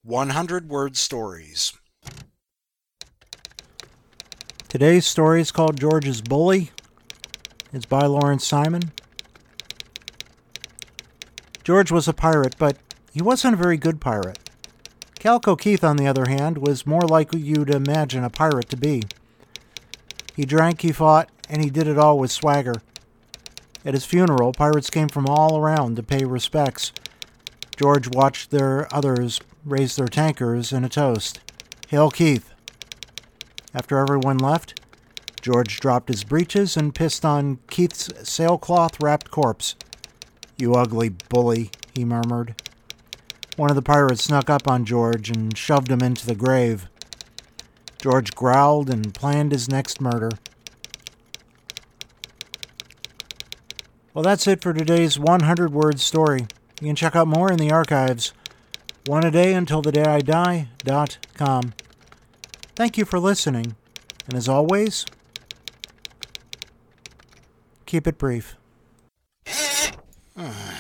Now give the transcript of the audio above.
100-word stories. Today's story is called George's Bully. It's by Lawrence Simon. George was a pirate, but he wasn't a very good pirate. Calico Keith, on the other hand, was more like you'd imagine a pirate to be. He drank, he fought, and he did it all with swagger. At his funeral, pirates came from all around to pay respects. George watched their others raise their tankers in a toast. Hail Keith! After everyone left, George dropped his breeches and pissed on Keith's sailcloth-wrapped corpse. "You ugly bully," he murmured. One of the pirates snuck up on George and shoved him into the grave. George growled and planned his next murder. Well, that's it for today's 100-word story. You can check out more in the archives. oneadayuntilthedayidie.com. Thank you for listening, and as always, keep it brief.